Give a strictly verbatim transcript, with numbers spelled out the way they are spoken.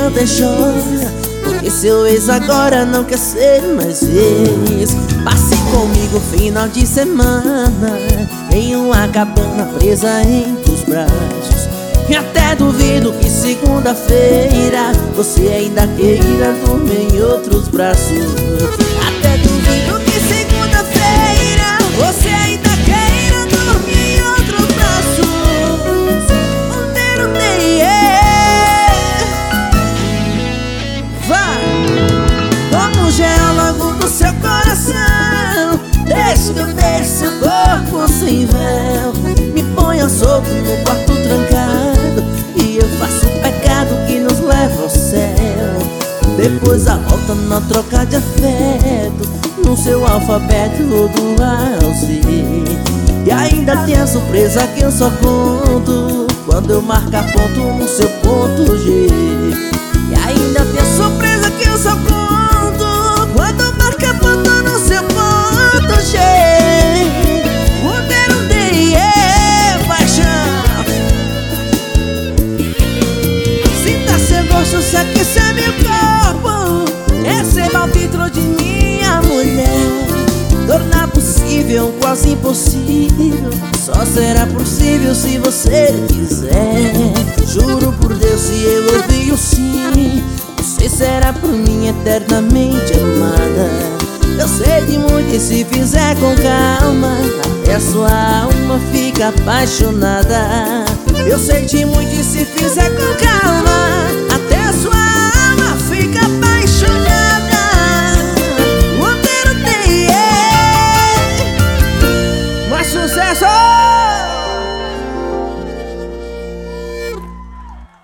não tem chora, porque seu ex agora não quer ser mais ex. Passe comigo final de semana em uma cabana presa entre os braços. E até duvido que segunda-feira você ainda queira dormir em outros braços. Até duvido que segunda-feira você ainda queira dormir em outros braços. Onde não tem erro. Vai! Como geólogo do seu coração, deixa que eu deixe seu corpo sem véu. Me ponha solto no quarto trancado e eu faço o pecado que nos leva ao céu. Depois a volta na troca de afeto, no seu alfabeto do A ao Z. E ainda tem a surpresa que eu só conto quando eu marcar ponto no seu ponto G. E ainda tem a surpresa que eu só conto quando eu marcar ponto no seu ponto G. Onde não tem é paixão. Sinta seu gosto, se aquecer meu corpo, receba o título de minha mulher. Tornar possível um quase impossível só será possível se você quiser. Juro por Deus, se eu ouvir o sim, você será por mim eternamente amada. Eu sei de muito e se fizer com calma, até a sua alma fica apaixonada. Eu sei de muito e se fizer com calma,